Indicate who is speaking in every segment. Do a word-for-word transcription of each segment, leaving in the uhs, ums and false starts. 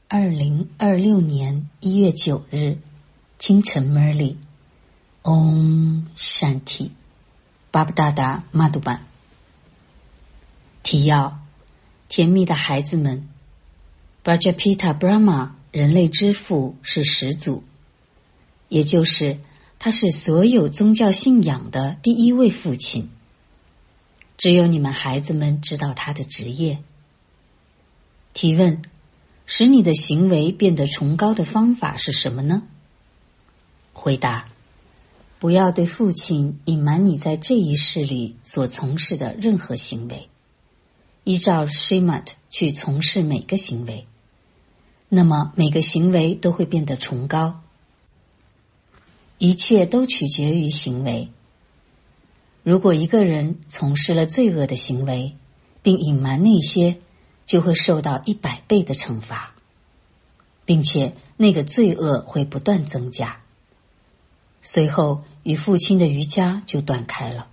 Speaker 1: 二零二六年一月九日清晨 Murli Om Shanti 巴布达达玛杜班。提要：甜蜜的孩子们， Prajapita Brahma 人类之父是始祖，也就是他是所有宗教信仰的第一位父亲。只有你们孩子们知道他的职业。提问：使你的行为变得崇高的方法是什么呢？回答：不要对父亲隐瞒你在这一世里所从事的任何行为，依照 Srimad 去从事每个行为，那么每个行为都会变得崇高。一切都取决于行为。如果一个人从事了罪恶的行为，并隐瞒那些，就会受到一百倍的惩罚，并且那个罪恶会不断增加。随后与父亲的瑜伽就断开了。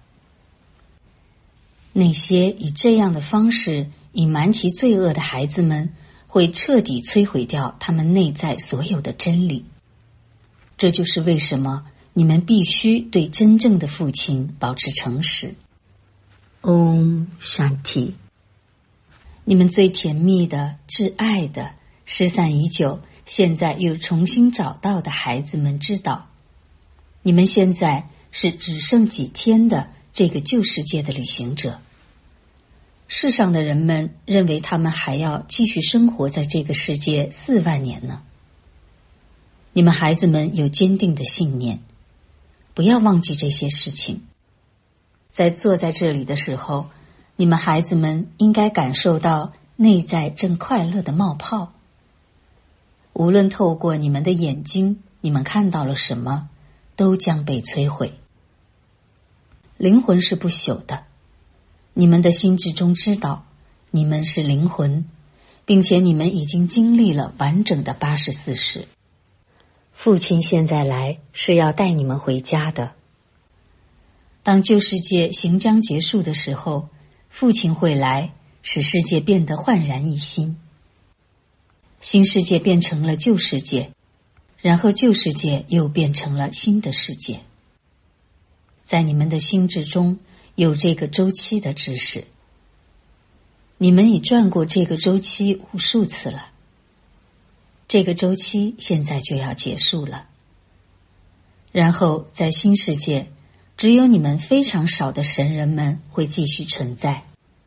Speaker 1: 那些以这样的方式隐瞒其罪恶的孩子们，会彻底摧毁掉他们内在所有的真理。这就是为什么你们必须对真正的父亲保持诚实。 Om Shanti。 你们最甜蜜的、挚爱的、失散已久，现在又重新找到的孩子们知道，你们现在是只剩几天的这个旧世界的旅行者。世上的人们认为他们还要继续生活在这个世界四万年呢。你们孩子们有坚定的信念，不要忘记这些事情。在坐在这里的时候，你们孩子们应该感受到内在正快乐的冒泡。无论透过你们的眼睛，你们看到了什么，都将被摧毁。灵魂是不朽的，你们的心智中知道，你们是灵魂，并且你们已经经历了完整的八十四世。父亲现在来是要带你们回家的。当旧世界行将结束的时候，父亲会来，使世界变得焕然一新。新世界变成了旧世界，然后旧世界又变成了新的世界。在你们的心智中有这个周期的知识，你们已转过这个周期无数次了。这个周期现在就要结束了。然后在新世界，只有你们非常少的神人们会继续存在，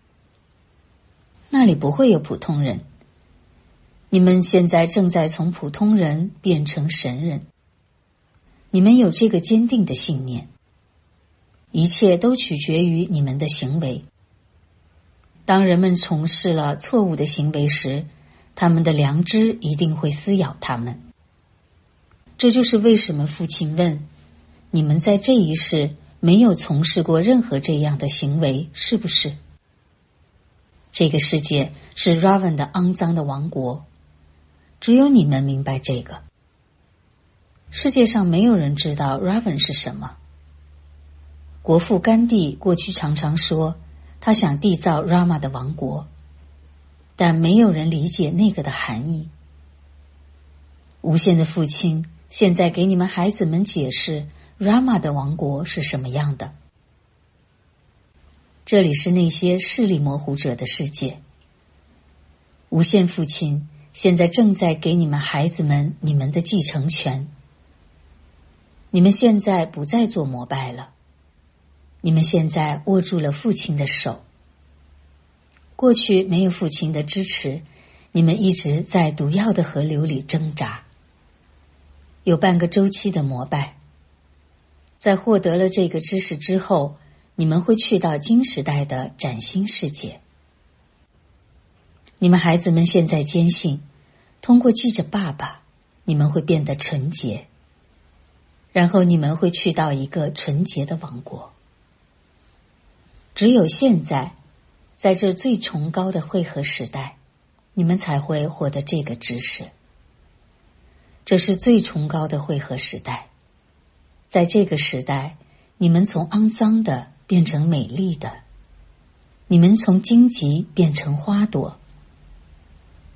Speaker 1: 那里不会有普通人。你们现在正在从普通人变成神人。你们有这个坚定的信念，一切都取决于你们的行为。当人们从事了错误的行为时，他们的良知一定会撕咬他们。这就是为什么父亲问，你们在这一世没有从事过任何这样的行为，是不是？这个世界是 Ravan 的肮脏的王国，只有你们明白这个。世界上没有人知道 Ravan 是什么。国父甘地过去常常说，他想缔造 Rama 的王国，但没有人理解那个的含义。无限的父亲现在给你们孩子们解释 Rama 的王国是什么样的。这里是那些视力模糊者的世界。无限父亲现在正在给你们孩子们你们的继承权。你们现在不再做膜拜了，你们现在握住了父亲的手。过去没有父亲的支持，你们一直在毒药的河流里挣扎。有半个周期的膜拜。在获得了这个知识之后，你们会去到金时代的崭新世界。你们孩子们现在坚信，通过记着爸爸，你们会变得纯洁，然后你们会去到一个纯洁的王国。只有现在，在这最崇高的汇合时代，你们才会获得这个知识。这是最崇高的汇合时代。在这个时代，你们从肮脏的变成美丽的，你们从荆棘变成花朵。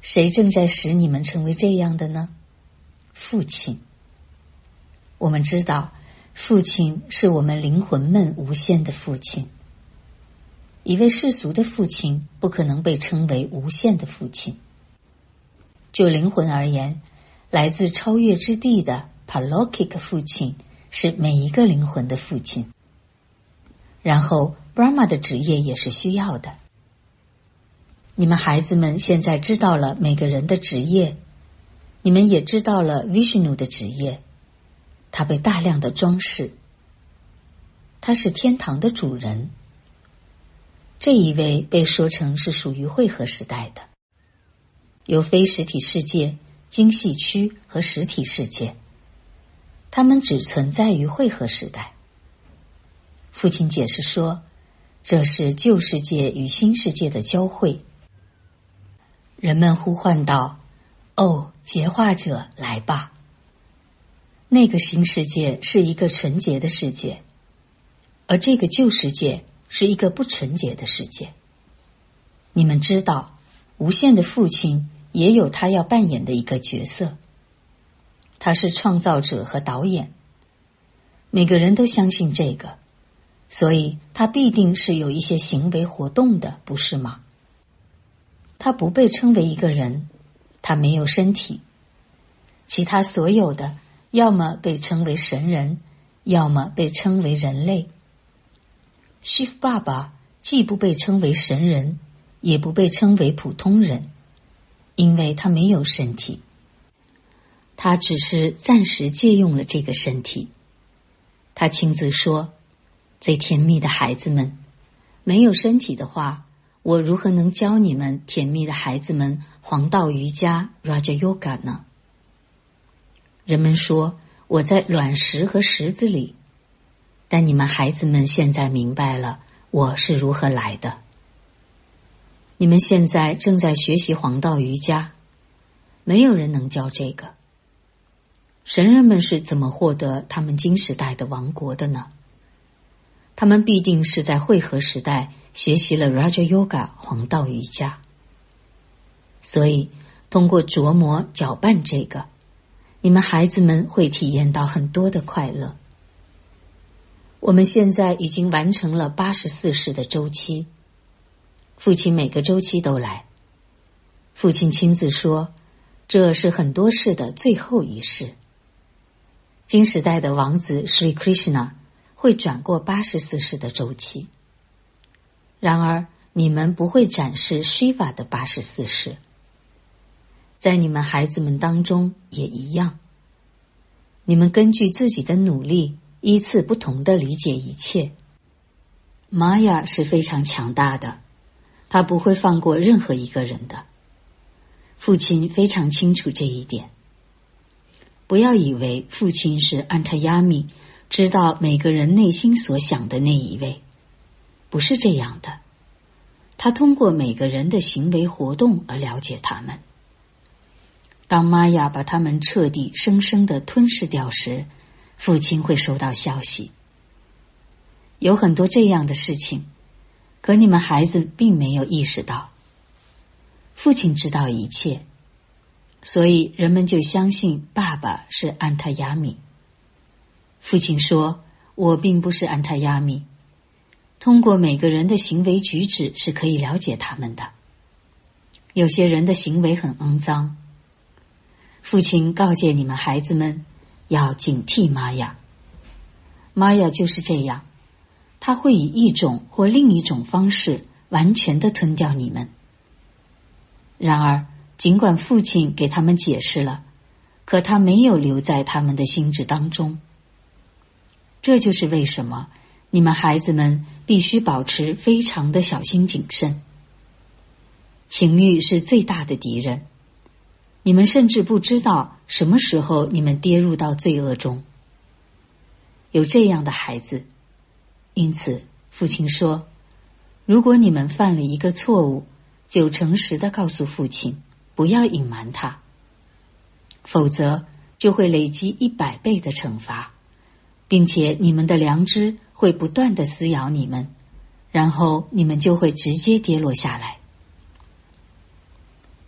Speaker 1: 谁正在使你们成为这样的呢？父亲。我们知道，父亲是我们灵魂们无限的父亲。一位世俗的父亲不可能被称为无限的父亲。就灵魂而言，来自超越之地的 Palokic 父亲是每一个灵魂的父亲。然后 Brahma 的职业也是需要的。你们孩子们现在知道了每个人的职业，你们也知道了 Vishnu 的职业，他被大量的装饰，他是天堂的主人。这一位被说成是属于汇合时代的，有非实体世界、精细区和实体世界，它们只存在于汇合时代。父亲解释说，这是旧世界与新世界的交汇。人们呼唤道：哦，洁化者，来吧。那个新世界是一个纯洁的世界，而这个旧世界是一个不纯洁的世界。你们知道，无限的父亲也有他要扮演的一个角色，他是创造者和导演。每个人都相信这个，所以他必定是有一些行为活动的，不是吗？他不被称为一个人，他没有身体。其他所有的要么被称为神人，要么被称为人类。Shiv 爸爸既不被称为神人，也不被称为普通人，因为他没有身体，他只是暂时借用了这个身体。他亲自说，最甜蜜的孩子们，没有身体的话，我如何能教你们甜蜜的孩子们黄道瑜伽 Raja Yoga 呢？人们说我在卵石和石子里，但你们孩子们现在明白了我是如何来的。你们现在正在学习黄道瑜伽，没有人能教这个。神人们是怎么获得他们金时代的王国的呢？他们必定是在汇合时代学习了 Raja Yoga 黄道瑜伽。所以通过琢磨搅拌这个，你们孩子们会体验到很多的快乐。我们现在已经完成了八十四世的周期，父亲每个周期都来。父亲亲自说，这是很多世的最后一世。金时代的王子 Sri Krishna 会转过八十四世的周期。然而你们不会展示 Shiva 的八十四世，在你们孩子们当中也一样。你们根据自己的努力依次不同地理解一切。玛雅是非常强大的，他不会放过任何一个人的。父亲非常清楚这一点。不要以为父亲是安塔亚米，知道每个人内心所想的那一位，不是这样的。他通过每个人的行为活动而了解他们。当玛雅把他们彻底生生地吞噬掉时，父亲会收到消息。有很多这样的事情，可你们孩子并没有意识到。父亲知道一切，所以人们就相信爸爸是安塔亚米。父亲说，我并不是安塔亚米。通过每个人的行为举止是可以了解他们的。有些人的行为很肮脏。父亲告诫你们孩子们要警惕玛雅。玛雅就是这样，他会以一种或另一种方式完全地吞掉你们。然而尽管父亲给他们解释了，可他没有留在他们的心智当中。这就是为什么你们孩子们必须保持非常的小心谨慎。情欲是最大的敌人，你们甚至不知道什么时候你们跌入到罪恶中。有这样的孩子，因此父亲说，如果你们犯了一个错误，就诚实地告诉父亲，不要隐瞒他，否则就会累积一百倍的惩罚，并且你们的良知会不断地撕咬你们，然后你们就会直接跌落下来。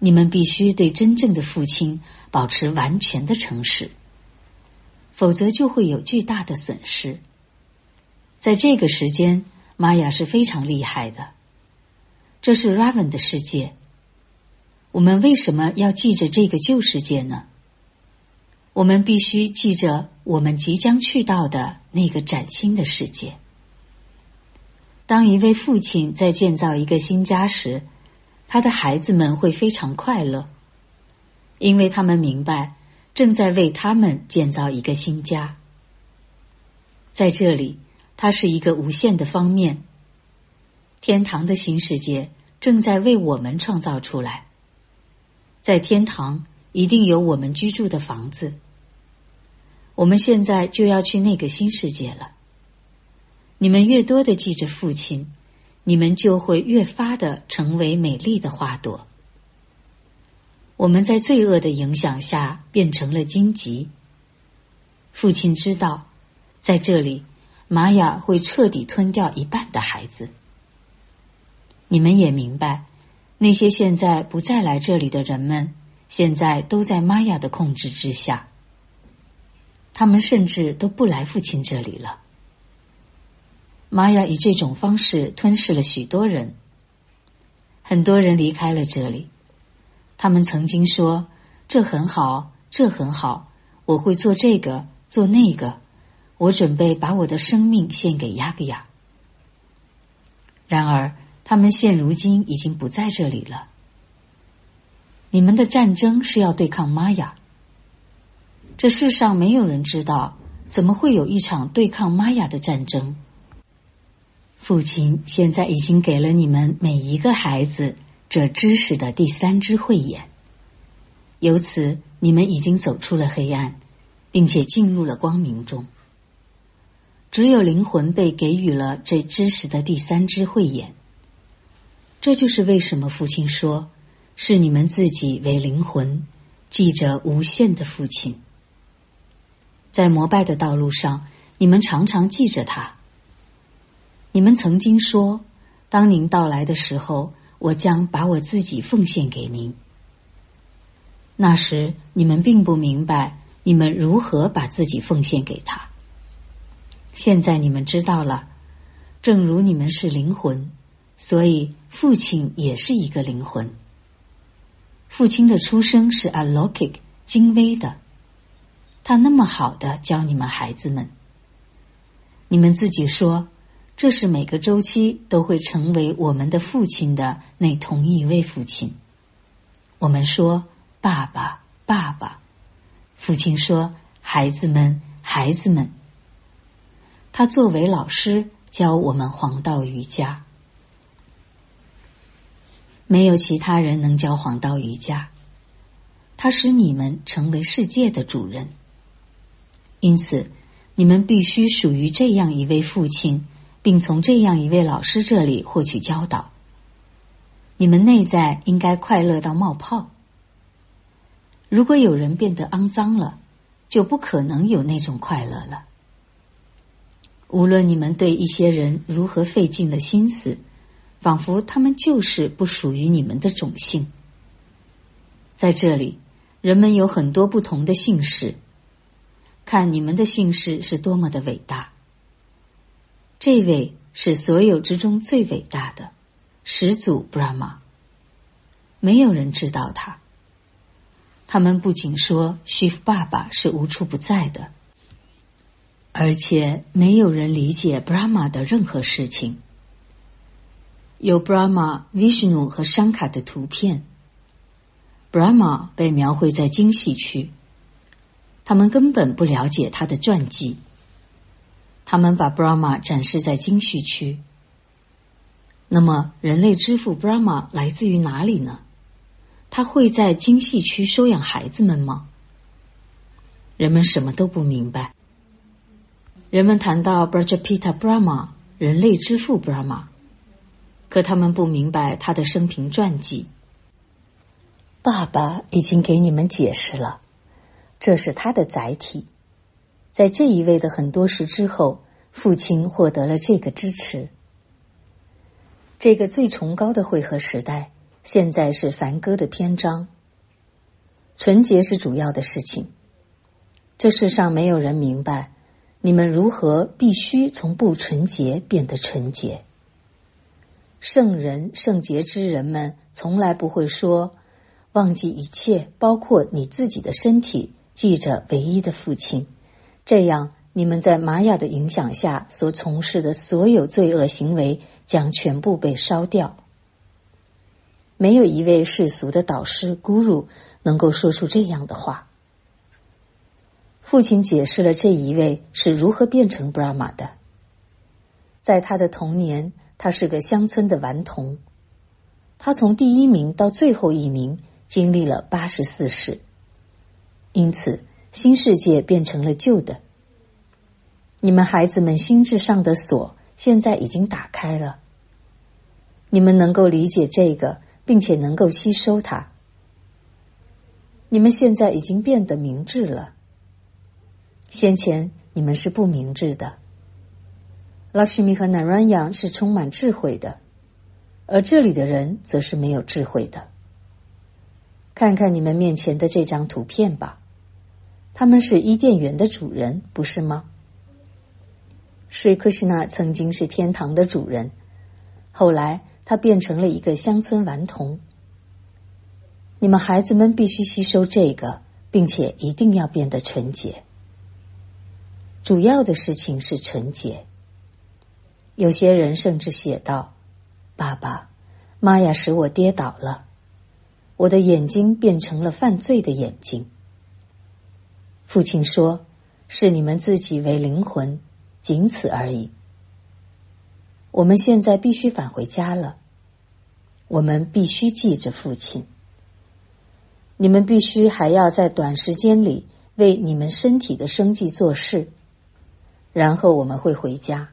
Speaker 1: 你们必须对真正的父亲保持完全的诚实，否则就会有巨大的损失。在这个时间，玛雅是非常厉害的，这是 Raven 的世界。我们为什么要记着这个旧世界呢？我们必须记着我们即将去到的那个崭新的世界。当一位父亲在建造一个新家时，他的孩子们会非常快乐，因为他们明白正在为他们建造一个新家。在这里，它是一个无限的方面，天堂的新世界正在为我们创造出来。在天堂一定有我们居住的房子，我们现在就要去那个新世界了。你们越多的记着父亲，你们就会越发的成为美丽的花朵。我们在罪恶的影响下变成了荆棘。父亲知道，在这里玛雅会彻底吞掉一半的孩子。你们也明白，那些现在不再来这里的人们，现在都在玛雅的控制之下。他们甚至都不来父亲这里了。玛雅以这种方式吞噬了许多人，很多人离开了这里。他们曾经说，这很好，这很好，我会做这个，做那个，我准备把我的生命献给雅各亚。然而他们现如今已经不在这里了。你们的战争是要对抗玛雅。这世上没有人知道，怎么会有一场对抗玛雅的战争。父亲现在已经给了你们每一个孩子这知识的第三只慧眼，由此你们已经走出了黑暗，并且进入了光明中。只有灵魂被给予了这知识的第三只慧眼。这就是为什么父亲说，是你们自己为灵魂，记着无限的父亲。在膜拜的道路上，你们常常记着他。你们曾经说，当您到来的时候，我将把我自己奉献给您。那时你们并不明白你们如何把自己奉献给他。现在你们知道了，正如你们是灵魂，所以父亲也是一个灵魂。父亲的出生是 Alokik 精微的，他那么好的教你们孩子们。你们自己说，这是每个周期都会成为我们的父亲的那同一位父亲。我们说爸爸爸爸，父亲说孩子们孩子们。他作为老师教我们黄道瑜伽。没有其他人能教黄道瑜伽，它使你们成为世界的主人。因此你们必须属于这样一位父亲，并从这样一位老师这里获取教导。你们内在应该快乐到冒泡。如果有人变得肮脏了，就不可能有那种快乐了。无论你们对一些人如何费尽了心思，仿佛他们就是不属于你们的种姓。在这里，人们有很多不同的姓氏，看你们的姓氏是多么的伟大。这位是所有之中最伟大的始祖 Brahma， 没有人知道他。他们不仅说 Shiv 爸爸是无处不在的，而且没有人理解 Brahma 的任何事情。有 Brahma、Vishnu 和 Shankar 的图片。Brahma 被描绘在精细区，他们根本不了解他的传记。他们把 Brahma 展示在精细区。那么人类之父 Brahma 来自于哪里呢？他会在精细区收养孩子们吗？人们什么都不明白。人们谈到 Prajapita Brahma， 人类之父 Brahma， 可他们不明白他的生平传记。爸爸已经给你们解释了，这是他的载体。在这一位的很多事之后，父亲获得了这个支持。这个最崇高的汇合时代现在是梵歌的篇章。纯洁是主要的事情。这世上没有人明白你们如何必须从不纯洁变得纯洁。圣人、圣洁之人们从来不会说忘记一切，包括你自己的身体，记着唯一的父亲，这样你们在玛雅的影响下所从事的所有罪恶行为将全部被烧掉。没有一位世俗的导师 Guru 能够说出这样的话。父亲解释了这一位是如何变成 Brahma 的。在他的童年，他是个乡村的顽童，他从第一名到最后一名经历了八十四世，因此新世界变成了旧的。你们孩子们心智上的锁现在已经打开了，你们能够理解这个，并且能够吸收它。你们现在已经变得明智了，先前你们是不明智的。Lakshmi 和 Narayana 是充满智慧的，而这里的人则是没有智慧的。看看你们面前的这张图片吧，他们是伊甸园的主人，不是吗？ Sri Krishna 曾经是天堂的主人，后来他变成了一个乡村顽童。你们孩子们必须吸收这个，并且一定要变得纯洁。主要的事情是纯洁。有些人甚至写道：爸爸，玛雅使我跌倒了，我的眼睛变成了犯罪的眼睛。父亲说，是你们自己为灵魂，仅此而已。我们现在必须返回家了，我们必须记着父亲。你们必须还要在短时间里为你们身体的生计做事，然后我们会回家。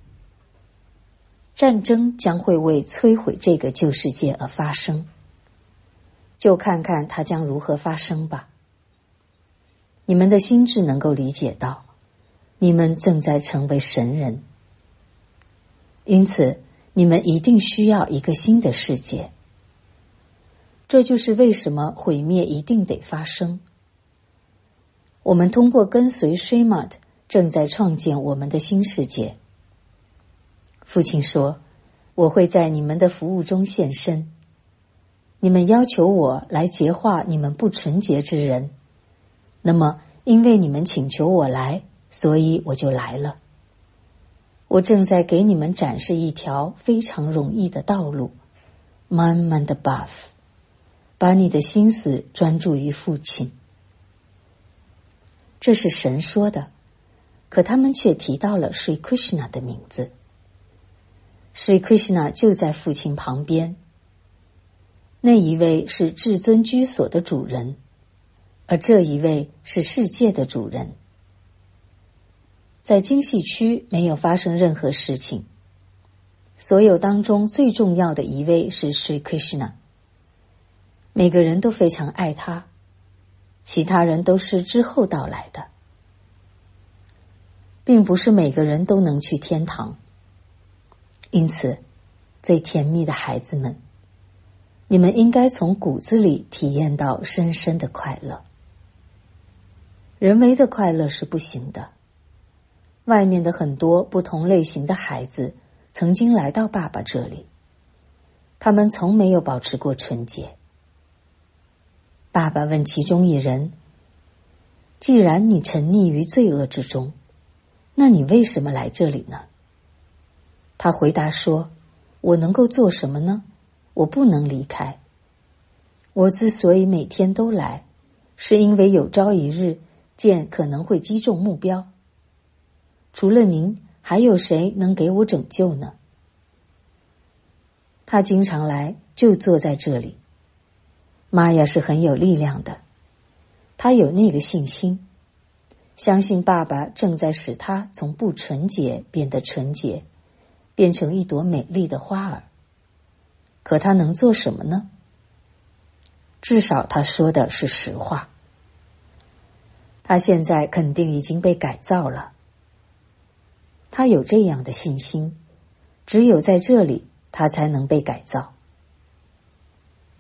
Speaker 1: 战争将会为摧毁这个旧世界而发生，就看看它将如何发生吧。你们的心智能够理解到，你们正在成为神人，因此你们一定需要一个新的世界。这就是为什么毁灭一定得发生。我们通过跟随 Srimad 正在创建我们的新世界。父亲说，我会在你们的服务中现身。你们要求我来洁化你们不纯洁之人，那么因为你们请求我来，所以我就来了。我正在给你们展示一条非常容易的道路，慢慢的 buff， 把你的心思专注于父亲。这是神说的，可他们却提到了 Sri Krishna 的名字。Sri Krishna 就在父亲旁边，那一位是至尊居所的主人，而这一位是世界的主人。在精细区没有发生任何事情，所有当中最重要的一位是 Sri Krishna， 每个人都非常爱他，其他人都是之后到来的，并不是每个人都能去天堂。因此，最甜蜜的孩子们，你们应该从骨子里体验到深深的快乐。人为的快乐是不行的。外面的很多不同类型的孩子曾经来到爸爸这里，他们从没有保持过纯洁。爸爸问其中一人，既然你沉溺于罪恶之中，那你为什么来这里呢？他回答说，我能够做什么呢？我不能离开。我之所以每天都来，是因为有朝一日剑可能会击中目标。除了您，还有谁能给我拯救呢？他经常来，就坐在这里。玛雅是很有力量的，他有那个信心，相信爸爸正在使他从不纯洁变得纯洁，变成一朵美丽的花儿。可他能做什么呢？至少他说的是实话。他现在肯定已经被改造了。他有这样的信心，只有在这里他才能被改造。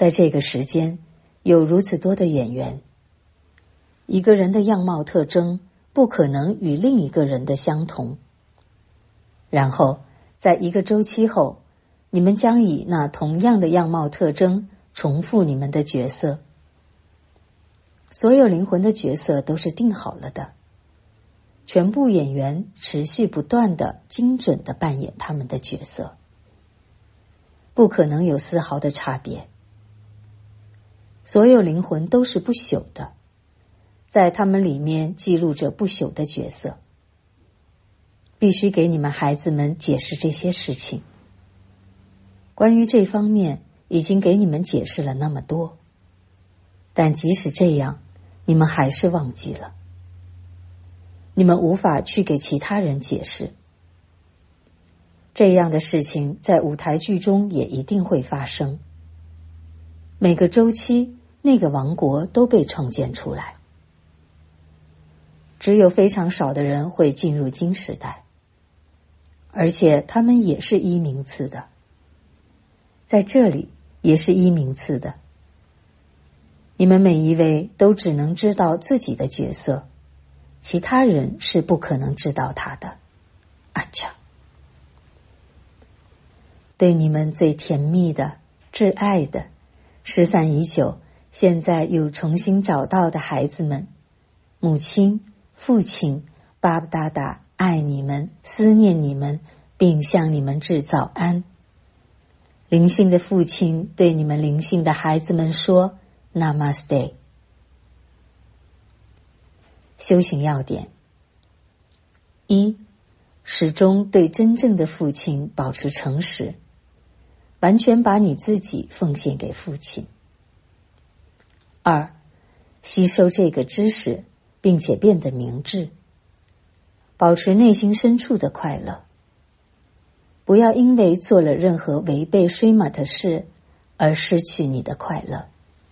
Speaker 1: 在这个时间有如此多的演员，一个人的样貌特征不可能与另一个人的相同。然后在一个周期后，你们将以那同样的样貌特征重复你们的角色。所有灵魂的角色都是定好了的，全部演员持续不断的精准的扮演他们的角色，不可能有丝毫的差别。所有灵魂都是不朽的，在他们里面记录着不朽的角色。必须给你们孩子们解释这些事情。关于这方面已经给你们解释了那么多，但即使这样，你们还是忘记了。你们无法去给其他人解释。这样的事情在舞台剧中也一定会发生。每个周期，那个王国都被创建出来。只有非常少的人会进入金时代，而且他们也是一名次的。在这里也是一名次的。你们每一位都只能知道自己的角色，其他人是不可能知道他的。啊嚓！对你们最甜蜜的、挚爱的、失散已久，现在又重新找到的孩子们，母亲、父亲、巴布达达爱你们，思念你们，并向你们致早安。灵性的父亲对你们灵性的孩子们说 Namaste。 修行要点：一、始终对真正的父亲保持诚实，完全把你自己奉献给父亲。二、吸收这个知识，并且变得明智，保持内心深处的快乐。不要因为做了任何违背水马的事而失去你的快乐。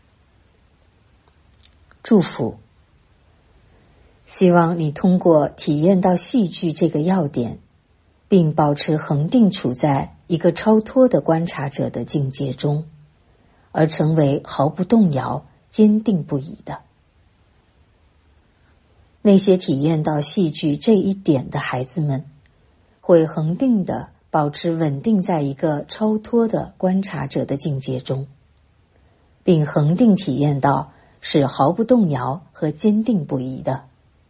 Speaker 1: 祝福，希望你通过体验到戏剧这个要点，并保持恒定处在一个超脱的观察者的境界中，而成为毫不动摇、坚定不移的。那些体验到戏剧这一点的孩子们，会恒定的保持稳定在一个超脱的观察者的境界中，并恒定体验到是毫不动摇和坚定不移的。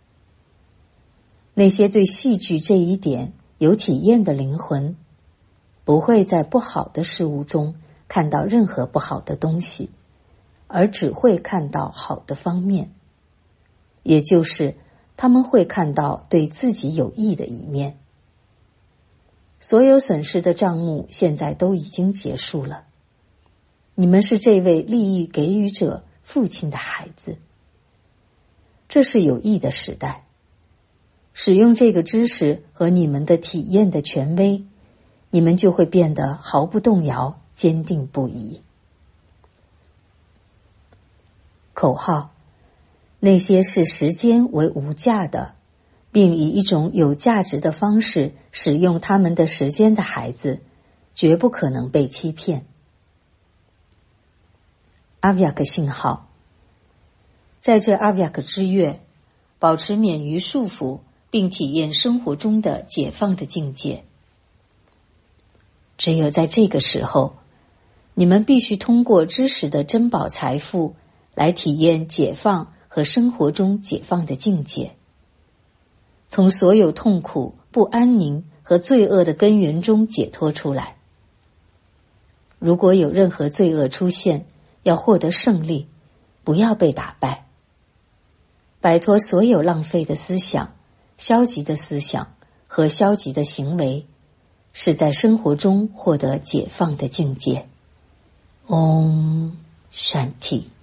Speaker 1: 那些对戏剧这一点有体验的灵魂，不会在不好的事物中看到任何不好的东西，而只会看到好的方面，也就是他们会看到对自己有益的一面。所有损失的账目现在都已经结束了。你们是这位利益给予者父亲的孩子。这是有益的时代。使用这个知识和你们的体验的权威，你们就会变得毫不动摇、坚定不移。口号：那些视时间为无价的，并以一种有价值的方式使用他们的时间的孩子，绝不可能被欺骗。阿维亚克信号：在这阿维亚克之月，保持免于束缚，并体验生活中的解放的境界。只有在这个时候，你们必须通过知识的珍宝财富来体验解放和生活中解放的境界，从所有痛苦、不安宁和罪恶的根源中解脱出来。如果有任何罪恶出现，要获得胜利，不要被打败。摆脱所有浪费的思想、消极的思想和消极的行为，是在生活中获得解放的境界。Om Shanti。